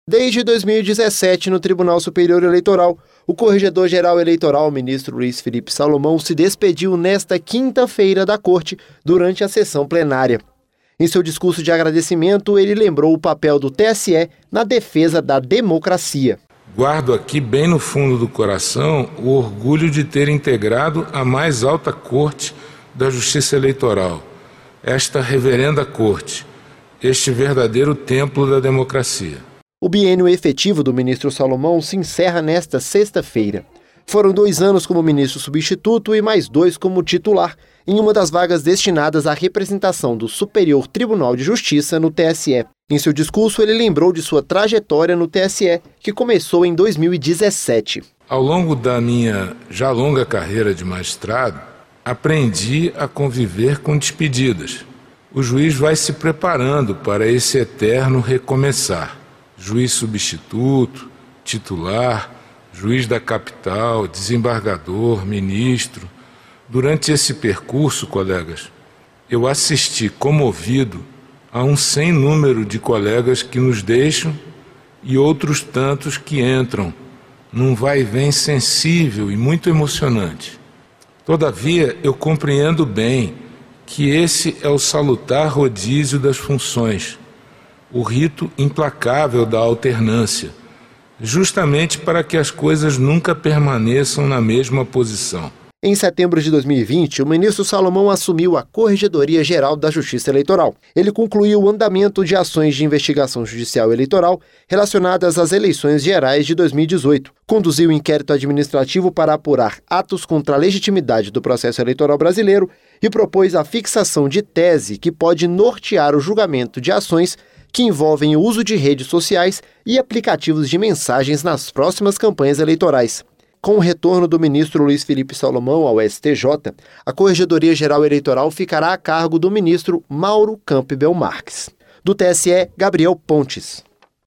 Desde 2017, no Tribunal Superior Eleitoral, o Corregedor-Geral Eleitoral, ministro Luiz Felipe Salomão, se despediu nesta quinta-feira da Corte durante a sessão plenária. Em seu discurso de agradecimento, ele lembrou o papel do TSE na defesa da democracia. Guardo aqui bem no fundo do coração o orgulho de ter integrado a mais alta corte da Justiça Eleitoral, esta reverenda corte, este verdadeiro templo da democracia. O biênio efetivo do ministro Salomão se encerra nesta sexta-feira. Foram 2 anos como ministro substituto e mais 2 como titular, em uma das vagas destinadas à representação do Superior Tribunal de Justiça no TSE. Em seu discurso, ele lembrou de sua trajetória no TSE, que começou em 2017. Ao longo da minha já longa carreira de magistrado, aprendi a conviver com despedidas. O juiz vai se preparando para esse eterno recomeçar. Juiz substituto, titular, juiz da capital, desembargador, ministro. Durante esse percurso, colegas, eu assisti comovido a um sem número de colegas que nos deixam e outros tantos que entram num vai e vem sensível e muito emocionante. Todavia, eu compreendo bem que esse é o salutar rodízio das funções, o rito implacável da alternância, justamente para que as coisas nunca permaneçam na mesma posição. Em setembro de 2020, o ministro Salomão assumiu a Corregedoria-Geral da Justiça Eleitoral. Ele concluiu o andamento de ações de investigação judicial eleitoral relacionadas às eleições gerais de 2018. Conduziu o inquérito administrativo para apurar atos contra a legitimidade do processo eleitoral brasileiro e propôs a fixação de tese que pode nortear o julgamento de ações que envolvem o uso de redes sociais e aplicativos de mensagens nas próximas campanhas eleitorais. Com o retorno do ministro Luiz Felipe Salomão ao STJ, a Corregedoria-Geral Eleitoral ficará a cargo do ministro Mauro Campbell Marques. Do TSE, Gabriel Pontes.